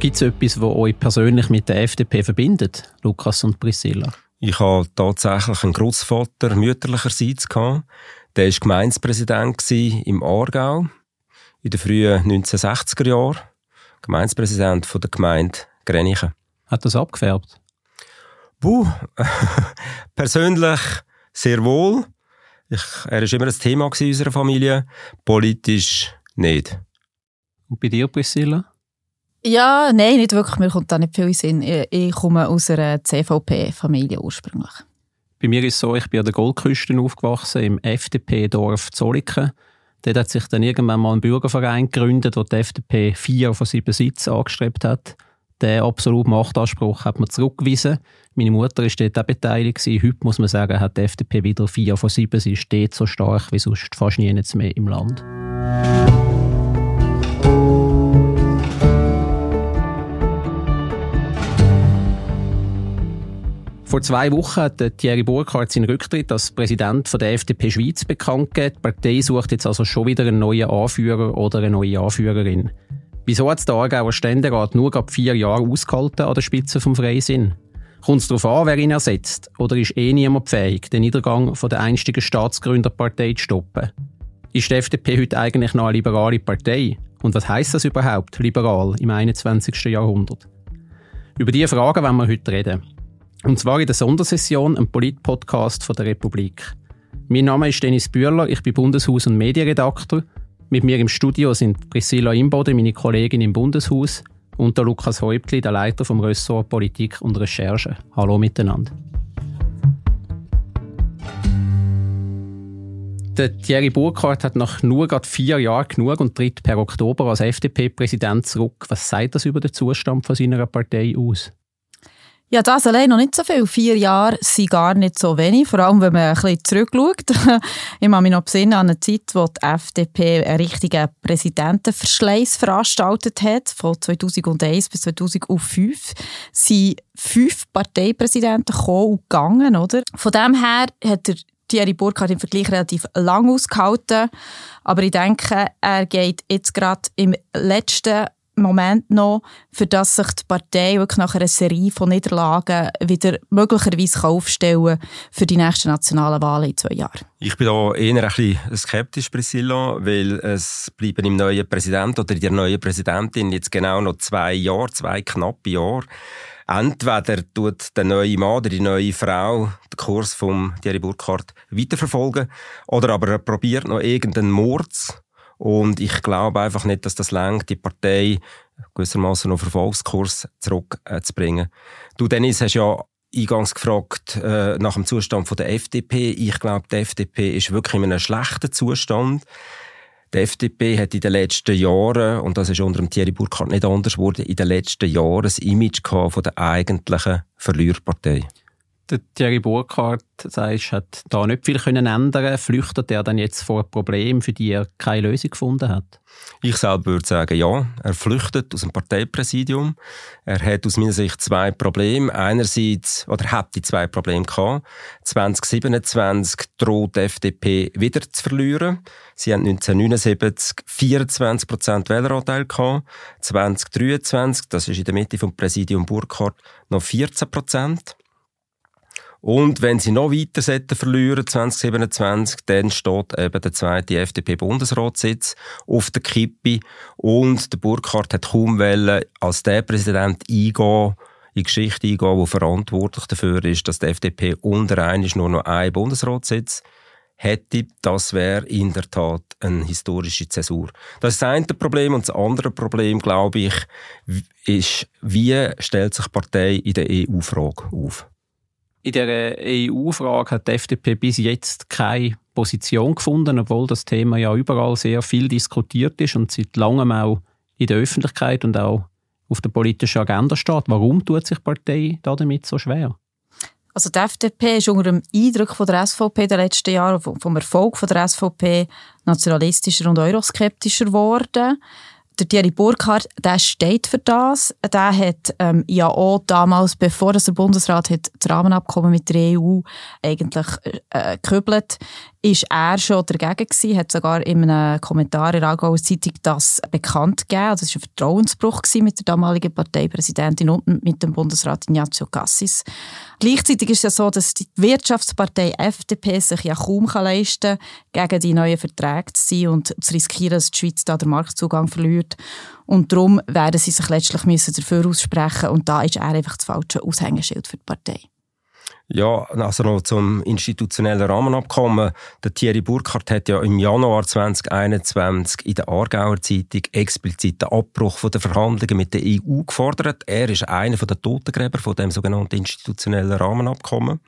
Gibt es etwas, was euch persönlich mit der FDP verbindet, Lukas und Priscilla? Ich hatte tatsächlich einen Großvater mütterlicherseits. Der war Gemeindepräsident im Aargau in den frühen 1960er Jahren. Gemeindepräsident der Gemeinde Grenichen. Hat das abgefärbt? Persönlich sehr wohl. Er war immer ein Thema in unserer Familie. Politisch nicht. Und bei dir, Priscilla? Ja, nein, nicht wirklich. Mir kommt da nicht viel in den Sinn. Ich komme aus einer CVP-Familie ursprünglich. Bei mir ist es so, ich bin an der Goldküste aufgewachsen, im FDP-Dorf Zolliken. Dort hat sich dann irgendwann mal ein Bürgerverein gegründet, wo die FDP 4 von 7 Sitzen angestrebt hat. Den absoluten Machtanspruch hat man zurückgewiesen. Meine Mutter war dort auch beteiligt. Heute muss man sagen, hat die FDP wieder 4 von 7. Sie ist dort so stark wie sonst fast nichts mehr im Land. Vor 2 Wochen hat Thierry Burkhardt seinen Rücktritt als Präsident der FDP Schweiz bekannt gegeben. Die Partei sucht jetzt also schon wieder einen neuen Anführer oder eine neue Anführerin. Wieso hat der Aargauer Ständerat nur gerade 4 Jahre ausgehalten an der Spitze vom Freisinn? Kommt es darauf an, wer ihn ersetzt? Oder ist niemand fähig, den Niedergang von der einstigen Staatsgründerpartei zu stoppen? Ist die FDP heute eigentlich noch eine liberale Partei? Und was heisst das überhaupt, liberal, im 21. Jahrhundert? Über diese Fragen wollen wir heute reden. Und zwar in der Sondersession, einem Polit-Podcast von der Republik. Mein Name ist Dennis Bühler, ich bin Bundeshaus- und Medienredakteur. Mit mir im Studio sind Priscilla Imboden, meine Kollegin im Bundeshaus, und der Lukas Häuptli, der Leiter vom Ressort Politik und Recherche. Hallo miteinander. Der Thierry Burkhardt hat nach nur gerade 4 Jahren genug und tritt per Oktober als FDP-Präsident zurück. Was sagt das über den Zustand von seiner Partei aus? Ja, das allein noch nicht so viel. 4 Jahre sind gar nicht so wenig, vor allem wenn man ein bisschen zurückschaut. Ich kann mich noch besinnen an eine Zeit, wo die FDP einen richtigen Präsidentenverschleiß veranstaltet hat. Von 2001 bis 2005 sind 5 Parteipräsidenten gekommen und gegangen, oder? Von dem her hat Thierry Burkhardt im Vergleich relativ lang ausgehalten. Aber ich denke, er geht jetzt gerade im letzten Moment noch, für dass sich die Partei wirklich nach einer Serie von Niederlagen wieder möglicherweise aufstellen kann für die nächsten nationalen Wahlen in 2 Jahren. Ich bin da eher ein bisschen skeptisch, Priscilla, weil es bleiben im neuen Präsidenten oder der neuen Präsidentin jetzt genau noch 2 Jahre, 2 knappe Jahre. Entweder tut der neue Mann oder die neue Frau den Kurs von Thierry Burkhardt weiterverfolgen oder aber er probiert noch irgendeinen Murz. Und ich glaube einfach nicht, dass das reicht, die Partei gewissermaßen auf Erfolgskurs zurückzubringen. Du, Dennis, hast ja eingangs gefragt nach dem Zustand der FDP. Ich glaube, die FDP ist wirklich in einem schlechten Zustand. Die FDP hat in den letzten Jahren, und das ist unter dem Thierry Burkhardt nicht anders geworden, in den letzten Jahren ein Image gehabt von der eigentlichen Verliererpartei. Der Thierry Burkhardt, sagst, hat da nicht viel ändern können. Flüchtet er dann jetzt vor Problemen, für die er keine Lösung gefunden hat? Ich selber würde sagen, ja. Er flüchtet aus dem Parteipräsidium. Er hat aus meiner Sicht 2 Probleme. Einerseits, oder hat die 2 Probleme gehabt. 2027 droht die FDP wieder zu verlieren. Sie haben 1979 24% Wähleranteil gehabt. 2023, das ist in der Mitte vom Präsidium Burkhardt, noch 14%. Und wenn sie noch weiter verlieren, 2027, dann steht eben der 2. FDP-Bundesratssitz auf der Kippe. Und der Burkhardt hat kaum als der Präsident in die Geschichte eingehen, der verantwortlich dafür ist, dass die FDP unter nur noch einen Bundesratssitz hätte. Das wäre in der Tat eine historische Zäsur. Das ist das eine Problem. Und das andere Problem, glaube ich, ist, wie stellt sich die Partei in der EU-Frage auf? In der EU-Frage hat die FDP bis jetzt keine Position gefunden, obwohl das Thema ja überall sehr viel diskutiert ist und seit langem auch in der Öffentlichkeit und auch auf der politischen Agenda steht. Warum tut sich die Partei damit so schwer? Also die FDP ist unter dem Eindruck von der SVP der letzten Jahre, vom Erfolg von der SVP, nationalistischer und euroskeptischer geworden. Der Thierry Burkhardt, der steht für das. Der hat ja auch damals, bevor der Bundesrat hat das Rahmenabkommen mit der EU eigentlich gekübelt, ist er schon dagegen gewesen, hat sogar in einem Kommentar in der Aargauer Zeitung das bekannt gegeben. Das war ein Vertrauensbruch mit der damaligen Parteipräsidentin und mit dem Bundesrat Ignazio Cassis. Gleichzeitig ist es ja so, dass die Wirtschaftspartei FDP sich ja kaum leisten kann, gegen die neuen Verträge zu sein und zu riskieren, dass die Schweiz da den Marktzugang verliert. Und darum werden sie sich letztlich dafür aussprechen und da ist er einfach das falsche Aushängeschild für die Partei. Ja, also noch zum institutionellen Rahmenabkommen. Der Thierry Burkhardt hat ja im Januar 2021 in der Aargauer Zeitung explizit den Abbruch der Verhandlungen mit der EU gefordert. Er ist einer der Totengräber von dem sogenannten institutionellen Rahmenabkommen.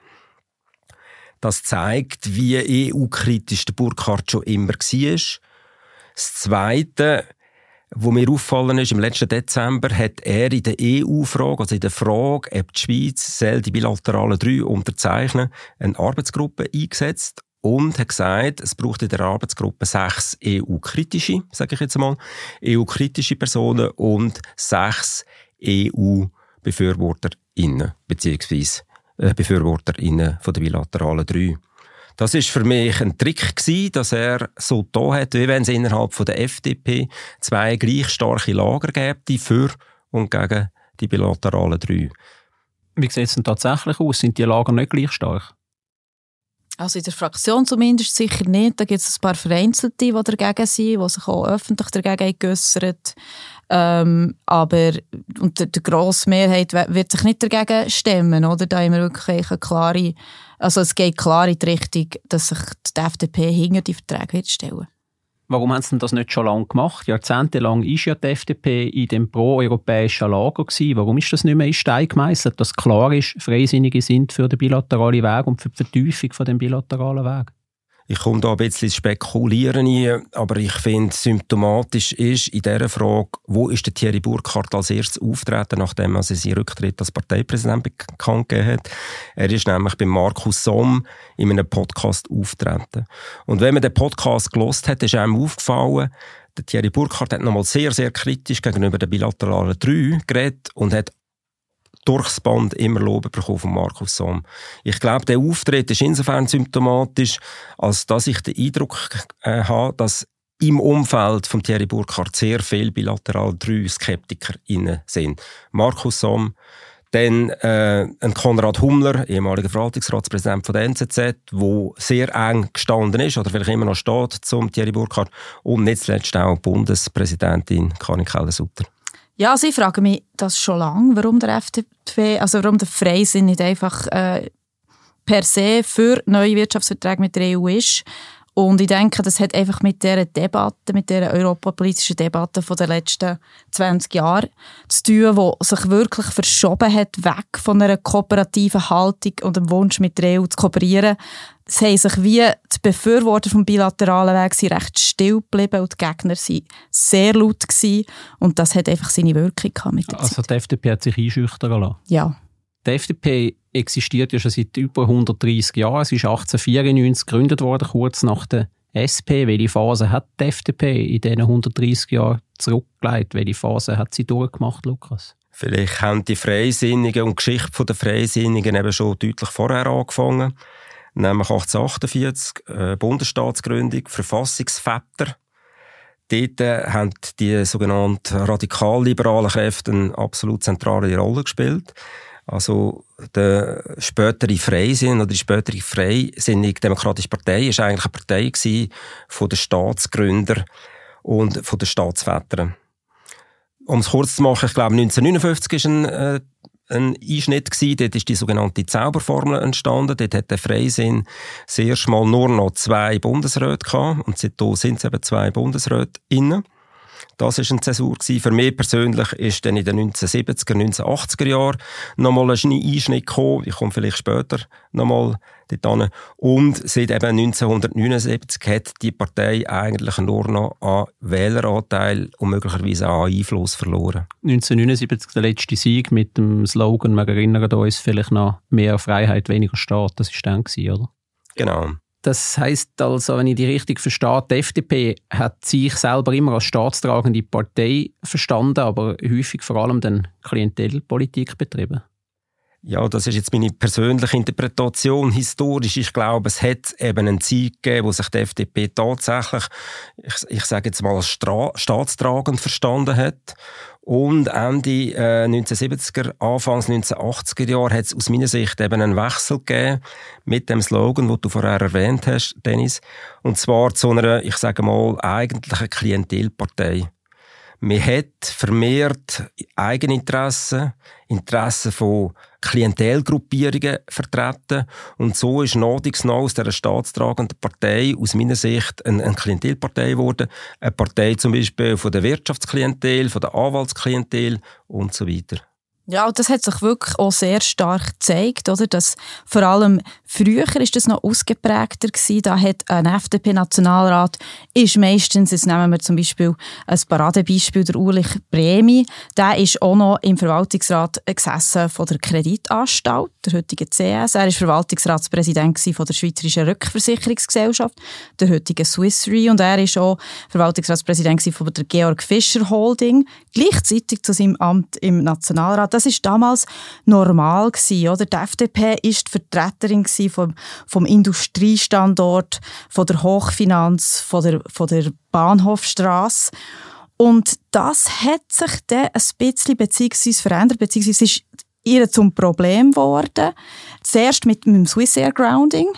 Das zeigt, wie EU-kritisch der Burkhardt schon immer war. Das Zweite, wo mir auffallen ist, im letzten Dezember hat er in der EU-Frage, also in der Frage, ob die Schweiz die bilateralen 3 unterzeichnen, eine Arbeitsgruppe eingesetzt und hat gesagt, es braucht in der Arbeitsgruppe 6 EU-kritische, sage ich jetzt einmal, EU-kritische Personen und 6 EU-BefürworterInnen, beziehungsweise BefürworterInnen von der bilateralen 3. Das war für mich ein Trick gewesen, dass er so da hat, wie wenn es innerhalb von der FDP 2 gleich starke Lager gäbe, für und gegen die bilateralen 3. Wie sieht es denn tatsächlich aus? Sind die Lager nicht gleich stark? Also in der Fraktion zumindest sicher nicht. Da gibt es ein paar Vereinzelte, die dagegen sind, die sich auch öffentlich dagegen geäussert haben. Aber die grosse Mehrheit wird sich nicht dagegen stemmen. Oder? Da haben wir wirklich eine klare, also es geht klar in die Richtung, dass sich die FDP hinter die Verträge wird stellen. Warum haben sie denn das nicht schon lange gemacht? Jahrzehntelang war ja die FDP in dem pro-europäischen Lager gewesen. Warum ist das nicht mehr in Stein gemeisselt, dass klar ist, Freisinnige sind für den bilateralen Weg und für die Vertiefung von dem bilateralen Weg? Ich komme da ein bisschen Spekulieren rein, aber ich finde, symptomatisch ist in dieser Frage, wo ist der Thierry Burkhardt als erstes auftreten, nachdem er seinen Rücktritt als Parteipräsident bekannt gegeben hat. Er ist nämlich bei Markus Somm in einem Podcast auftreten. Und wenn man den Podcast gehört hat, ist einem aufgefallen, der Thierry Burkhardt hat nochmal sehr, sehr kritisch gegenüber den bilateralen 3 geredet und hat durchs Band immer Lob bekommen von Markus Somm. Ich glaube, der Auftritt ist insofern symptomatisch, als dass ich den Eindruck habe, dass im Umfeld von Thierry Burkhardt sehr viele bilateral 3 SkeptikerInnen sind. Markus Somm, dann ein Konrad Hummler, ehemaliger Verwaltungsratspräsident von der NZZ, der sehr eng gestanden ist oder vielleicht immer noch steht zum Thierry Burkhardt und nicht zuletzt auch Bundespräsidentin Karin Keller-Sutter. Ja, also ich frage mich das schon lange, warum der FDP, also warum der Freisinn nicht einfach per se für neue Wirtschaftsverträge mit der EU ist. Und ich denke, das hat einfach mit dieser Debatte, mit dieser europapolitischen Debatte von den letzten 20 Jahren zu tun, die sich wirklich verschoben hat, weg von einer kooperativen Haltung und dem Wunsch, mit der EU zu kooperieren. Es haben sich wie die Befürworter vom bilateralen Weg recht still geblieben und die Gegner waren sehr laut gewesen. Und das hat einfach seine Wirkung gehabt mit der Zeit. Also die FDP hat sich einschüchtern lassen? Ja. Die FDP existiert ja schon seit über 130 Jahren. Sie ist 1894 gegründet worden, kurz nach der SP. Welche Phase hat die FDP in diesen 130 Jahren zurückgelegt? Welche Phase hat sie durchgemacht, Lukas? Vielleicht haben die Freisinnigen und die Geschichte der Freisinnigen eben schon deutlich vorher angefangen. Nämlich 1848, Bundesstaatsgründung, Verfassungsväter. Dort haben die sogenannten radikal-liberalen Kräfte eine absolut zentrale Rolle gespielt. Also der spätere Freisinn oder die spätere Freisinnige Demokratische Partei ist eigentlich eine Partei gewesen von den Staatsgründern und von den Staatsvätern. Um es kurz zu machen, ich glaube 1959 ist ein Einschnitt gewesen. Dort ist die sogenannte Zauberformel entstanden. Dort hat der Freisinn das erste Mal nur noch 2 Bundesräte gehabt. Und seitdem sind es eben 2 BundesrätInnen. Das war eine Zäsur. Für mich persönlich ist dann in den 1970er, 1980er Jahren nochmal ein Einschnitt gekommen. Ich komme vielleicht später nochmal dort hin. Und seit eben 1979 hat die Partei eigentlich nur noch an Wähleranteil und möglicherweise auch an Einfluss verloren. 1979 der letzte Sieg mit dem Slogan, wir erinnern uns vielleicht noch mehr Freiheit, weniger Staat. Das war dann, oder? Genau. Das heisst also, wenn ich die richtig verstehe, die FDP hat sich selber immer als staatstragende Partei verstanden, aber häufig vor allem dann Klientelpolitik betrieben. Ja, das ist jetzt meine persönliche Interpretation. Historisch, ich glaube, es hat eben eine Zeit gegeben, wo sich die FDP tatsächlich, ich sage jetzt mal, als staatstragend verstanden hat. Und Ende 1970er, Anfangs 1980er Jahre hat es aus meiner Sicht eben einen Wechsel gegeben mit dem Slogan, den du vorher erwähnt hast, Dennis. Und zwar zu einer, ich sage mal, eigentlichen Klientelpartei. Man hat vermehrt Eigeninteressen, Interessen von Klientelgruppierungen vertreten. Und so ist nach aus dieser staatstragenden Partei aus meiner Sicht eine Klientelpartei geworden. Eine Partei zum Beispiel von der Wirtschaftsklientel, von der Anwaltsklientel und so weiter. Ja, und das hat sich wirklich auch sehr stark gezeigt, oder? Dass vor allem früher ist das noch ausgeprägter gewesen. Da hat ein FDP-Nationalrat ist meistens, jetzt nehmen wir zum Beispiel ein Paradebeispiel, der Ulrich Brehmi, der ist auch noch im Verwaltungsrat gesessen von der Kreditanstalt, der heutigen CS. Er war Verwaltungsratspräsident von der Schweizerischen Rückversicherungsgesellschaft, der heutigen Swiss Re, und er ist auch Verwaltungsratspräsident von der Georg Fischer Holding, gleichzeitig zu seinem Amt im Nationalrat. Das war damals normal gewesen, oder? Die FDP war die Vertreterin vom Industriestandort, von der Hochfinanz, von der Bahnhofstrasse. Und das hat sich dann ein bisschen beziehungsweise verändert, beziehungsweise ist ihr zum Problem geworden. Zuerst mit dem Swissair Grounding,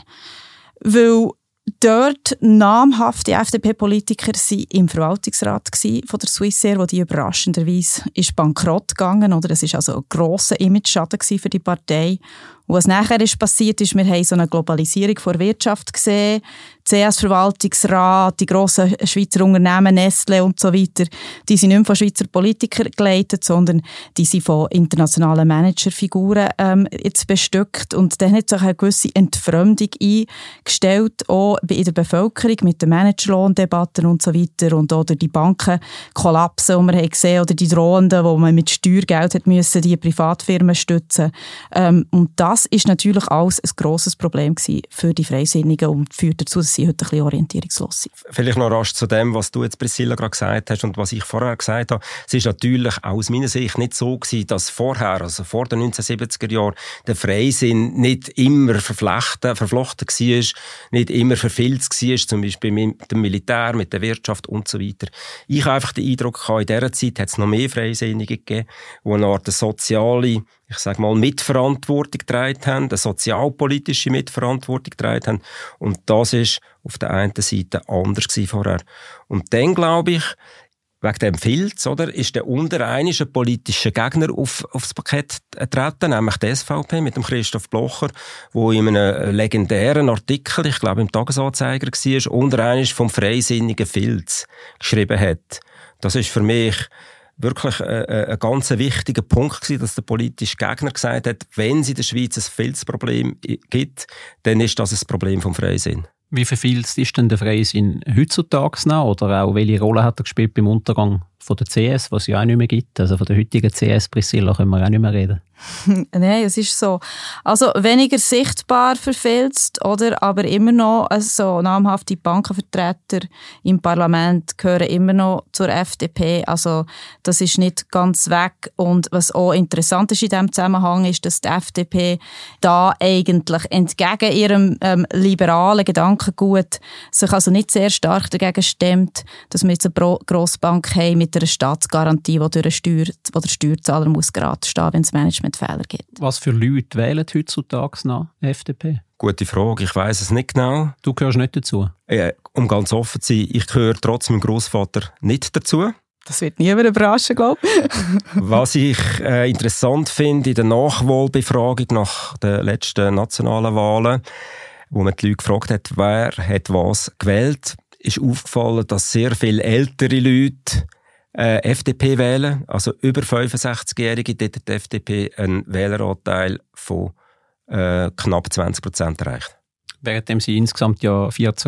weil dort namhafte FDP-Politiker waren im Verwaltungsrat von der Swissair, wo die überraschenderweise ist bankrott gegangen, oder? Das ist also ein grosser Image-Schaden für die Partei. Und was nachher ist passiert ist, wir haben so eine Globalisierung der Wirtschaft gesehen, CS-Verwaltungsrat, die grossen Schweizer Unternehmen, Nestle und so weiter, die sind nicht mehr von Schweizer Politikern geleitet, sondern die sind von internationalen Managerfiguren jetzt bestückt. Und dann hat sich eine gewisse Entfremdung eingestellt, auch in der Bevölkerung mit den Managerlohndebatten und so weiter, und oder die Bankenkollapse, die wir haben gesehen, oder die drohenden, wo man mit Steuergeld hat müssen, die Privatfirmen stützen. Und das ist natürlich alles ein grosses Problem für die Freisinnigen und führt dazu, dass sie heute ein bisschen orientierungslos sind. Vielleicht noch rasch zu dem, was du jetzt, Priscilla, gerade gesagt hast und was ich vorher gesagt habe. Es ist natürlich auch aus meiner Sicht nicht so gewesen, dass vorher, also vor den 1970er Jahren, der Freisinn nicht immer verflochten war, nicht immer verfilzt war, zum Beispiel mit dem Militär, mit der Wirtschaft und so weiter. Ich habe einfach den Eindruck gehabt, in dieser Zeit hat es noch mehr Freisinnige gegeben, die eine Art soziale, ich sage mal, Mitverantwortung getragen haben, eine sozialpolitische Mitverantwortung getragen haben. Und das ist auf der einen Seite anders gewesen vorher. Und dann, glaube ich, wegen dem Filz, oder, ist der untereinische politische Gegner aufs Parkett getreten, nämlich die SVP mit dem Christoph Blocher, der in einem legendären Artikel, ich glaube im Tagesanzeiger war, untereinisch vom freisinnigen Filz geschrieben hat. Das ist für mich wirklich ein ganz wichtiger Punkt gewesen, dass der politische Gegner gesagt hat, wenn es in der Schweiz ein Filzproblem gibt, dann ist das ein Problem vom Freisinn. Wie verfilzt ist denn der Freisinn heutzutage noch? Oder auch welche Rolle hat er gespielt beim Untergang von der CS, was es ja auch nicht mehr gibt? Also von der heutigen CS, Priscilla, können wir auch nicht mehr reden. Nein, es ist so. Also weniger sichtbar verfilzt, oder? Aber immer noch so namhafte Bankenvertreter im Parlament gehören immer noch zur FDP. Also das ist nicht ganz weg. Und was auch interessant ist in diesem Zusammenhang, ist, dass die FDP da eigentlich entgegen ihrem liberalen Gedankengut sich also nicht sehr stark dagegen stemmt, dass wir jetzt eine Grossbank haben mit einer Staatsgarantie, die der Steuerzahler muss gerade stehen, wenn es Managementfehler gibt. Was für Leute wählen heutzutage noch FDP? Gute Frage, ich weiss es nicht genau. Du gehörst nicht dazu? Um ganz offen zu sein, ich gehöre trotz meinem Grossvater nicht dazu. Das wird niemand überraschen, glaube ich. Was ich interessant finde in der Nachwahlbefragung nach den letzten nationalen Wahlen, wo man die Leute gefragt hat, wer hat was gewählt, ist aufgefallen, dass sehr viele ältere Leute FDP wählen, also über 65-Jährige, dort die FDP einen Wähleranteil von knapp 20% erreicht. Währenddem sie insgesamt ja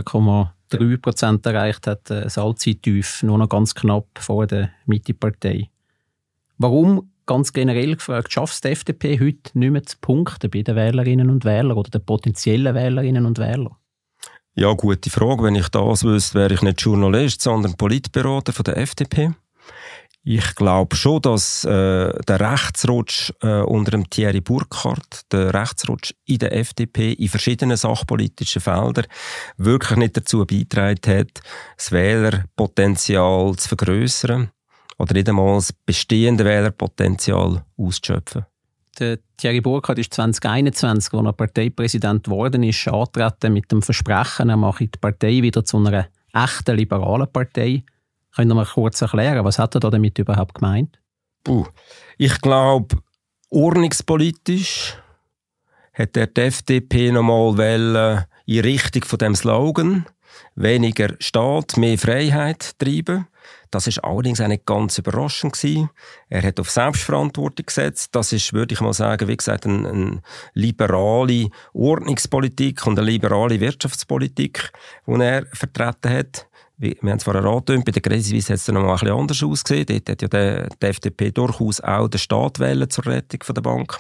14,3% erreicht hat, ein Allzeittief, nur noch ganz knapp vor der Mitte-Partei. Warum, ganz generell gefragt, schafft es die FDP heute nicht mehr zu punkten bei den Wählerinnen und Wählern oder den potenziellen Wählerinnen und Wählern? Ja, gute Frage. Wenn ich das wüsste, wäre ich nicht Journalist, sondern Politberater von der FDP. Ich glaube schon, dass der Rechtsrutsch unter dem Thierry Burkhardt, der Rechtsrutsch in der FDP in verschiedenen sachpolitischen Feldern wirklich nicht dazu beigetragen hat, das Wählerpotenzial zu vergrössern oder nicht einmal das bestehende Wählerpotenzial auszuschöpfen. Der Thierry Burkhardt ist 2021, als er Parteipräsident geworden ist, angetreten mit dem Versprechen, er mache die Partei wieder zu einer echten liberalen Partei. Können Sie mal kurz erklären, was hat er damit überhaupt gemeint? Ich glaube, ordnungspolitisch hat er die FDP nochmal in Richtung von dem Slogan «Weniger Staat, mehr Freiheit» treiben. Das ist allerdings auch nicht ganz überraschend gewesen. Er hat auf Selbstverantwortung gesetzt. Das ist, würde ich mal sagen, wie gesagt, eine liberale Ordnungspolitik und eine liberale Wirtschaftspolitik, die er vertreten hat. Wir haben es vorher angetönt, bei der Credit Suisse hat es dann noch mal ein bisschen anders ausgesehen. Dort hat ja die FDP durchaus auch den Staat wählen zur Rettung der Bank.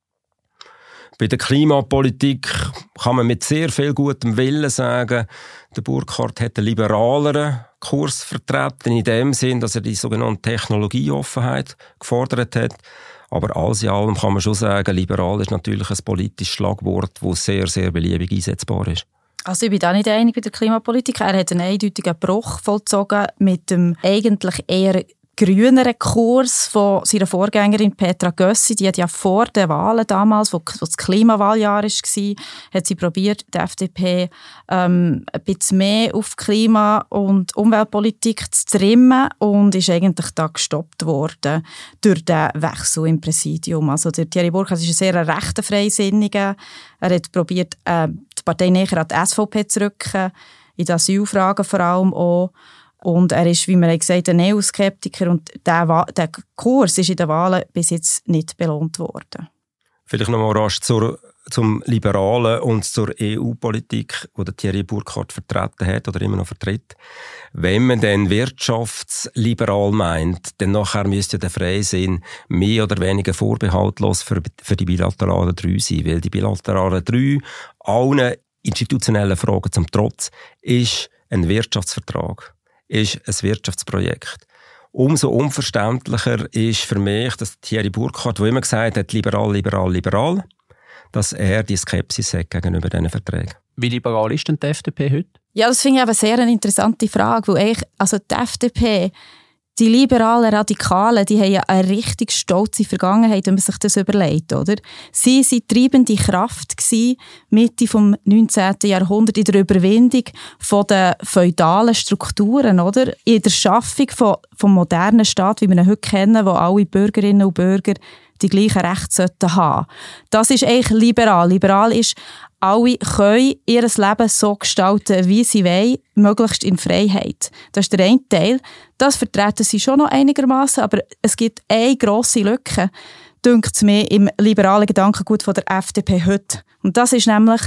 Bei der Klimapolitik kann man mit sehr viel gutem Willen sagen, der Burkhardt hat einen liberaleren Kurs vertreten, in dem Sinn, dass er die sogenannte Technologieoffenheit gefordert hat. Aber alles in allem kann man schon sagen, liberal ist natürlich ein politisches Schlagwort, das sehr, sehr beliebig einsetzbar ist. Also ich bin da nicht einig bei der Klimapolitik. Er hat einen eindeutigen Bruch vollzogen mit dem eigentlich eher grüneren Kurs von seiner Vorgängerin Petra Gössi. Die hat ja vor den Wahlen damals, wo das Klimawahljahr war, hat sie probiert, die FDP ein bisschen mehr auf Klima- und Umweltpolitik zu trimmen und ist eigentlich da gestoppt worden durch den Wechsel im Präsidium. Also der Thierry Burkhardt ist ein sehr rechter Freisinniger. Er hat probiert, die Partei näher an die SVP zu rücken, in den Asylfragen vor allem auch. Und er ist, wie wir gesagt haben, ein Neoskeptiker und der Kurs ist in den Wahlen bis jetzt nicht belohnt worden. Vielleicht noch mal rasch zum Liberalen und zur EU-Politik, die der Thierry Burkhardt vertreten hat oder immer noch vertritt. Wenn man dann wirtschaftsliberal meint, dann nachher müsste der Freisinn mehr oder weniger vorbehaltlos für die bilateralen 3 sein, weil die bilateralen 3 allen institutionellen Fragen zum Trotz ist ein Wirtschaftsvertrag. Ist ein Wirtschaftsprojekt. Umso unverständlicher ist für mich, dass Thierry Burkhardt, der immer gesagt hat, liberal, dass er die Skepsis hat gegenüber diesen Verträgen. Wie liberal ist denn die FDP heute? Ja, das finde ich aber sehr eine interessante Frage, weil die FDP, die liberalen Radikalen, die haben ja eine richtig stolze Vergangenheit, wenn man sich das überlegt, oder? Sie waren treibende Kraft Mitte vom 19. Jahrhundert in der Überwindung von den feudalen Strukturen, oder? In der Schaffung vom modernen Staat, wie wir ihn heute kennen, wo alle Bürgerinnen und Bürger die gleichen Rechte haben sollten. Das ist eigentlich liberal. Liberal ist, alle können ihr Leben so gestalten, wie sie wollen, möglichst in Freiheit. Das ist der eine Teil. Das vertreten sie schon noch einigermaßen, aber es gibt eine grosse Lücke, dünkt es mir, im liberalen Gedankengut von der FDP heute. Und das ist nämlich,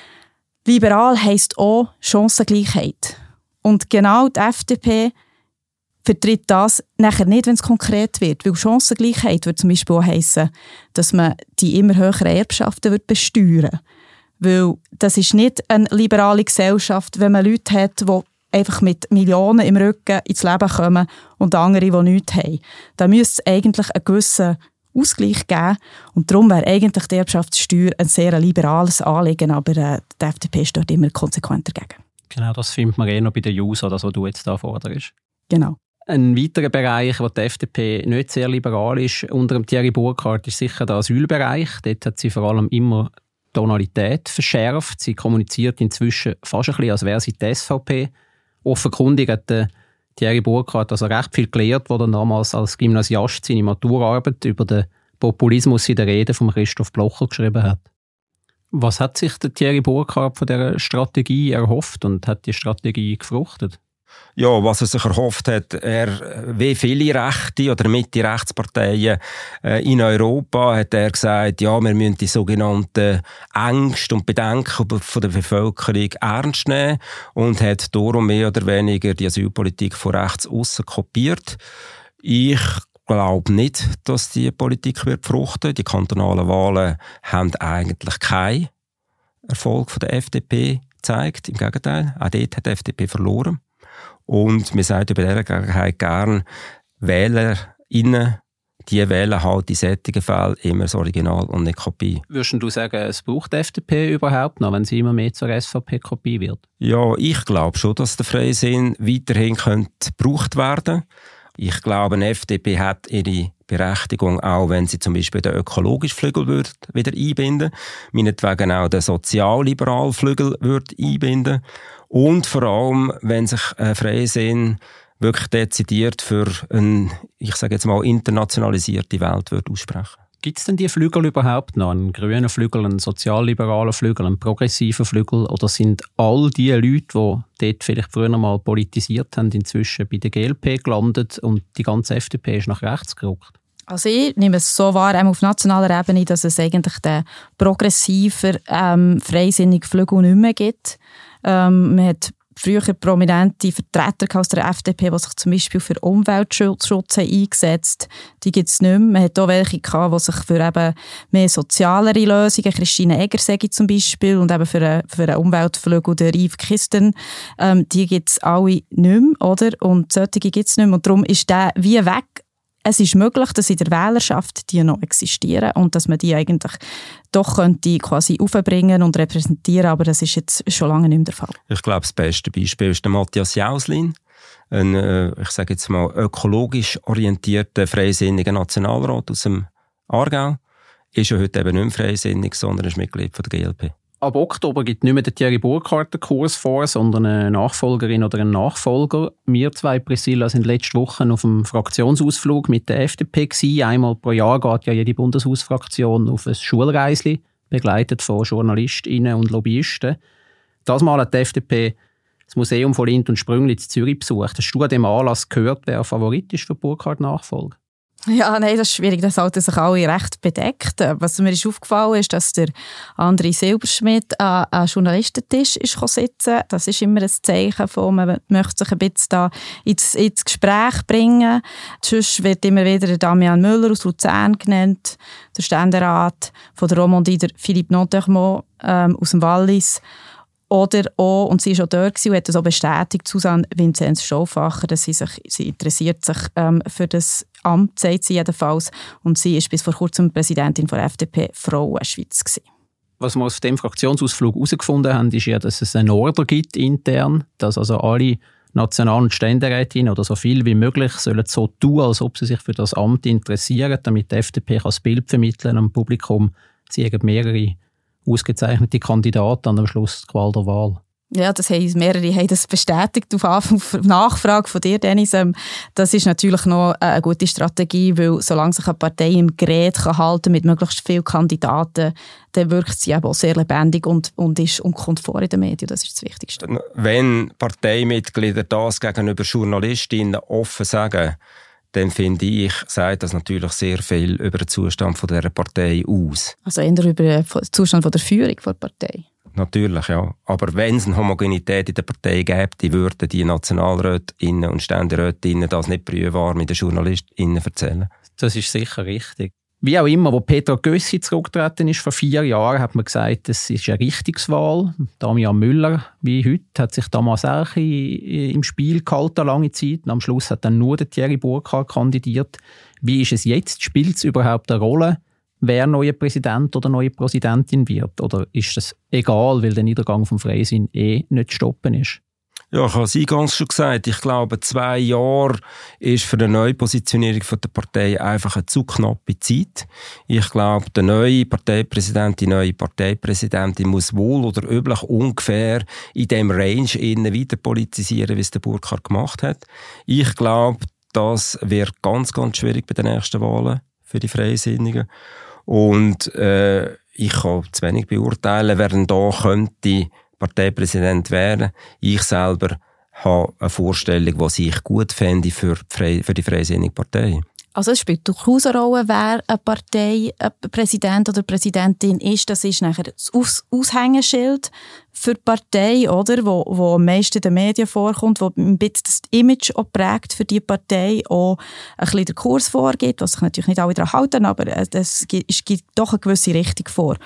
liberal heisst auch Chancengleichheit. Und genau die FDP vertritt das nachher nicht, wenn es konkret wird. Weil Chancengleichheit würde zum Beispiel auch heissen, dass man die immer höheren Erbschaften besteuern würde. Weil das ist nicht eine liberale Gesellschaft, wenn man Leute hat, die einfach mit Millionen im Rücken ins Leben kommen und andere, die nichts haben. Da müsste es eigentlich einen gewissen Ausgleich geben. Und darum wäre eigentlich die Erbschaftssteuer ein sehr liberales Anliegen, aber die FDP steht immer konsequent dagegen. Genau, das findet man noch bei den Jusos, das, was du jetzt da forderst. Genau. Ein weiterer Bereich, wo die FDP nicht sehr liberal ist, unter dem Thierry Burkhardt, ist sicher der Asylbereich. Dort hat sie vor allem immer Tonalität verschärft. Sie kommuniziert inzwischen fast ein bisschen, als wäre sie die SVP. Offenkundig hat Thierry Burkhardt also recht viel gelernt, wo er damals als Gymnasiast seine Maturarbeit über den Populismus in der Rede von Christoph Blocher geschrieben hat. Was hat sich der Thierry Burkhardt von dieser Strategie erhofft und hat die Strategie gefruchtet? Ja, was er sich erhofft hat, wie viele rechte oder Mitte-Rechtsparteien in Europa, hat er gesagt, ja, wir müssen die sogenannten Ängste und Bedenken von der Bevölkerung ernst nehmen und hat darum mehr oder weniger die Asylpolitik von rechts aussen kopiert. Ich glaube nicht, dass die Politik wird fruchten. Die kantonalen Wahlen haben eigentlich keinen Erfolg von der FDP gezeigt. Im Gegenteil, auch dort hat die FDP verloren. Und wir sagen über diese Gelegenheit gern, WählerInnen, die wählen halt in solchen Fällen immer das Original und nicht Kopie. Würdest du sagen, es braucht die FDP überhaupt noch, wenn sie immer mehr zur SVP-Kopie wird? Ja, ich glaube schon, dass der Freisinn weiterhin gebraucht werden könnte. Ich glaube, die FDP hat ihre Berechtigung, auch wenn sie zum Beispiel den ökologischen Flügel wieder einbinden würde, meinetwegen auch den sozialliberalen Flügel einbinden und vor allem, wenn sich ein Freisinn wirklich dezidiert für eine, ich sage jetzt mal, internationalisierte Welt aussprechen. Gibt es denn die Flügel überhaupt noch? Einen grünen Flügel, einen sozialliberalen Flügel, einen progressiven Flügel? Oder sind all die Leute, die dort vielleicht früher mal politisiert haben, inzwischen bei der GLP gelandet und die ganze FDP ist nach rechts gerückt? Also ich nehme es so wahr, auf nationaler Ebene, dass es eigentlich den progressiven, freisinnigen Flügel nicht mehr gibt. Man hat früher prominente Vertreter aus der FDP, die sich zum Beispiel für Umweltschutz eingesetzt haben. Die gibt es nicht mehr. Man hat auch welche gehabt, die sich für eben mehr sozialere Lösungen, Christine Egger zum Beispiel, und eben für einen Umweltflügel, der Yves Kisten, die gibt es alle nicht mehr, oder? Und solche gibt es nicht mehr. Und darum ist der wie weg. Es ist möglich, dass in der Wählerschaft die noch existieren und dass man die eigentlich doch könnte quasi aufbringen und repräsentieren, aber das ist jetzt schon lange nicht mehr der Fall. Ich glaube, das beste Beispiel ist der Matthias Jauslin, ein, ich sage jetzt mal, ökologisch orientierter, freisinniger Nationalrat aus dem Aargau. Ist ja heute eben nicht mehr freisinnig, sondern ist Mitglied von der GLP. Ab Oktober gibt nicht mehr der Thierry Burkhardt den Kurs vor, sondern eine Nachfolgerin oder einen Nachfolger. Wir zwei, Priscilla, sind letzte Woche auf einem Fraktionsausflug mit der FDP gewesen. Einmal pro Jahr geht ja jede Bundeshausfraktion auf ein Schulreisli, begleitet von JournalistInnen und Lobbyisten. Das Mal hat die FDP das Museum von Lindt und Sprüngli in Zürich besucht. Hast du an diesem Anlass gehört, wer Favorit ist für Burkhardt-Nachfolger? Ja, nein, das ist schwierig. Das halten sich alle recht bedeckt. Was mir ist aufgefallen ist, dass der André Silberschmidt an einem Journalistentisch ist sitzen. Das ist immer ein Zeichen von, man möchte sich ein bisschen da ins Gespräch bringen. Sonst wird immer wieder der Damian Müller aus Luzern genannt, der Ständerat von der Romandie, der Philippe Notermont aus dem Wallis. Oder auch, und sie war auch dort und hat das auch bestätigt, Susanne Vinzenz-Stauffacher, dass sie interessiert sich für das Amt, sagt sie jedenfalls. Und sie ist bis vor kurzem Präsidentin der FDP Frauenschweiz gewesen. Was wir aus dem Fraktionsausflug herausgefunden haben, ist ja, dass es einen Order gibt intern, dass also alle National- und Ständerätinnen oder so viel wie möglich sollen so tun, als ob sie sich für das Amt interessieren, damit die FDP das Bild vermitteln am Publikum. Sie haben mehrere ausgezeichnete Kandidaten am Schluss der Qual der Wahl. Ja, mehrere haben das bestätigt auf Nachfrage von dir, Dennis. Das ist natürlich noch eine gute Strategie, weil solange sich eine Partei im Gerät halten kann mit möglichst vielen Kandidaten, dann wirkt sie eben auch sehr lebendig und kommt vor in den Medien. Das ist das Wichtigste. Wenn Parteimitglieder das gegenüber Journalistinnen offen sagen, dann finde ich, sagt das natürlich sehr viel über den Zustand von dieser Partei aus. Also eher über den Zustand der Führung der Partei? Natürlich, ja. Aber wenn es eine Homogenität in der Partei gäbe, die würden die Nationalrätinnen und Ständerätinnen das nicht brühwarm mit den JournalistInnen erzählen. Das ist sicher richtig. Wie auch immer, wo Petra Gössi zurückgetreten ist vor 4 Jahren, hat man gesagt, es ist eine Richtungswahl. Damian Müller, wie heute, hat sich damals auch im Spiel gehalten, lange Zeit. Und am Schluss hat dann nur der Thierry Burkhardt kandidiert. Wie ist es jetzt? Spielt es überhaupt eine Rolle, wer neuer Präsident oder neue Präsidentin wird? Oder ist das egal, weil der Niedergang vom Freisinn nicht zu stoppen ist? Ja, ich habe es eingangs schon gesagt, ich glaube, 2 Jahre ist für eine Neupositionierung der Partei einfach eine zu knappe Zeit. Ich glaube, der neue Parteipräsident, die neue Parteipräsidentin muss wohl oder üblich ungefähr in dem Range weiter politisieren, wie es der Burkhardt gemacht hat. Ich glaube, das wird ganz, ganz schwierig bei den nächsten Wahlen für die Freisinnigen. Und ich kann zu wenig beurteilen, wer denn da könnte Parteipräsident wäre. Ich selber habe eine Vorstellung, die ich gut fände für die Freisinnige Partei. Also es spielt durchaus eine Rolle, wer eine Parteipräsident oder Präsidentin ist. Das ist nachher das Aushängeschild für die Partei, oder? Wo am meisten in den Medien vorkommt, wo ein bisschen das Image auch prägt für die Partei, auch ein bisschen den Kurs vorgibt, was sich natürlich nicht alle daran halten, aber es gibt doch eine gewisse Richtung vor.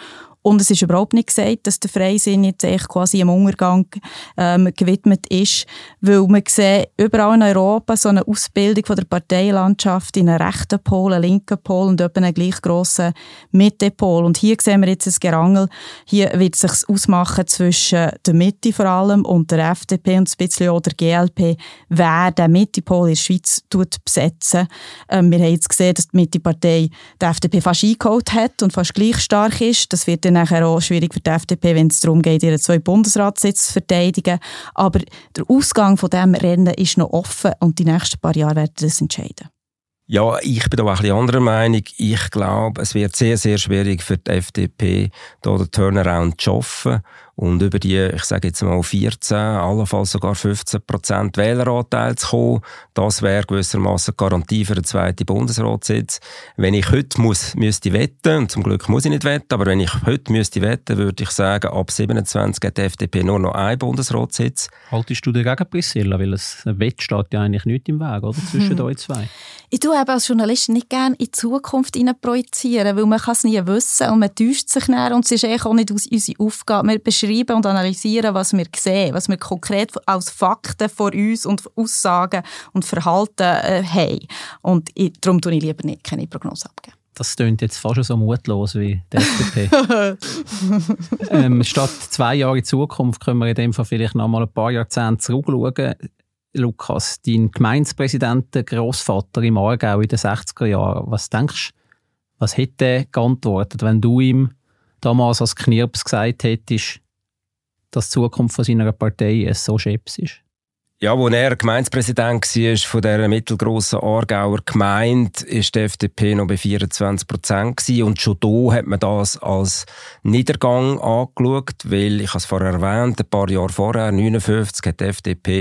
Und es ist überhaupt nicht gesagt, dass der Freisinn jetzt echt quasi im Untergang gewidmet ist, weil man sieht überall in Europa so eine Ausbildung von der Parteilandschaft in einen rechten Pol, einen linken Pol und einen gleich grossen Mittepol. Und hier sehen wir jetzt ein Gerangel. Hier wird es sich ausmachen zwischen der Mitte vor allem und der FDP und ein bisschen auch der GLP, wer den Mittepol in der Schweiz besetzen. Wir haben jetzt gesehen, dass die Mittepartei die FDP fast eingeholt hat und fast gleich stark ist. Das wird dann nachher auch schwierig für die FDP, wenn es darum geht, ihre 2 Bundesratssitze zu verteidigen. Aber der Ausgang von diesem Rennen ist noch offen und die nächsten paar Jahre werden das entscheiden. Ja, ich bin da auch ein bisschen anderer Meinung. Ich glaube, es wird sehr, sehr schwierig für die FDP, da den Turnaround zu schaffen und über die, ich sage jetzt mal 14, allenfalls sogar 15% Wähleranteil zu kommen. Das wäre gewissermaßen Garantie für einen zweiten Bundesratssitz. Wenn ich heute müsste wetten, und zum Glück muss ich nicht wetten, aber wenn ich heute müsste wetten, würde ich sagen, ab 27 hat die FDP nur noch einen Bundesratssitz. Haltest du dagegen, Priscilla? Weil ein Wett steht ja eigentlich nicht im Weg, oder? Zwischen euch zwei. Ich tue eben als Journalist nicht gerne in die Zukunft projizieren, weil man kann es nie wissen und man täuscht sich näher und es ist eigentlich auch nicht unsere Aufgabe. Wir beschreiben und analysieren, was wir sehen, was wir konkret als Fakten vor uns und Aussagen und Verhalten haben. Und darum tue ich lieber nicht keine Prognose abgeben. Das klingt jetzt fast so mutlos wie die FDP. Statt 2 Jahre in Zukunft können wir in dem Fall vielleicht noch mal ein paar Jahrzehnte zurückschauen. Lukas, dein Gemeindepräsident, der Grossvater im Aargau in den 60er Jahren, was denkst du, was hätte er geantwortet, wenn du ihm damals als Knirps gesagt hättest, dass die Zukunft von seiner Partei so scheps ist? Ja, als er Gemeindepräsident war von dieser mittelgrossen Aargauer Gemeinde, war die FDP noch bei 24% und schon da hat man das als Niedergang angeschaut, weil, ich habe es vorher erwähnt, ein paar Jahre vorher, 1959, hat die FDP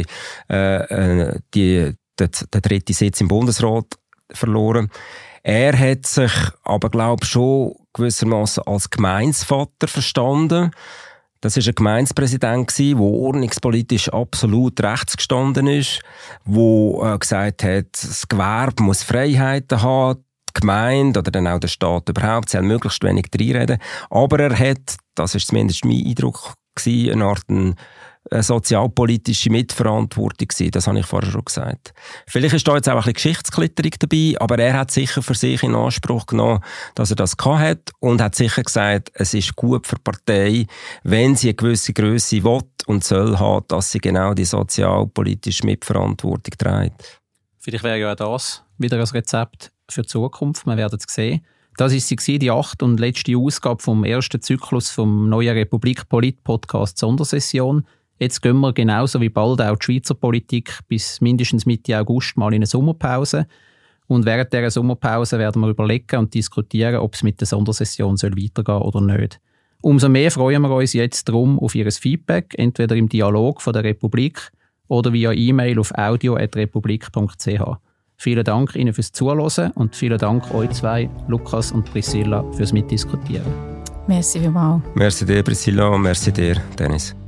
den 3. Sitz im Bundesrat verloren. Er hat sich aber, glaube ich, schon gewissermaßen als Gemeindevater verstanden. Das war ein Gemeindepräsident, der ordnungspolitisch absolut rechts gestanden ist, der gesagt hat, das Gewerbe muss Freiheiten haben, die Gemeinde oder dann auch der Staat überhaupt, soll möglichst wenig reinreden. Aber er hat, das ist zumindest mein Eindruck, eine Art eine sozialpolitische Mitverantwortung gewesen. Das habe ich vorher schon gesagt. Vielleicht ist da jetzt auch ein bisschen Geschichtsklitterung dabei, aber er hat sicher für sich in Anspruch genommen, dass er das gehabt hat und hat sicher gesagt, es ist gut für die Partei, wenn sie eine gewisse Grösse will und soll haben, dass sie genau die sozialpolitische Mitverantwortung trägt. Vielleicht wäre ja auch das wieder ein Rezept für die Zukunft. Wir werden es sehen. Das war die 8. und letzte Ausgabe vom ersten Zyklus vom neuen Republik Polit Podcast Sondersession. Jetzt gehen wir genauso wie bald auch die Schweizer Politik bis mindestens Mitte August mal in eine Sommerpause. Und während dieser Sommerpause werden wir überlegen und diskutieren, ob es mit der Sondersession weitergehen soll oder nicht. Umso mehr freuen wir uns jetzt darum auf Ihr Feedback, entweder im Dialog von der Republik oder via E-Mail auf audio@republik.ch. Vielen Dank Ihnen fürs Zuhören und vielen Dank euch zwei, Lukas und Priscilla, fürs Mitdiskutieren. Merci vielmals. Merci dir, Priscilla, und merci dir, Dennis.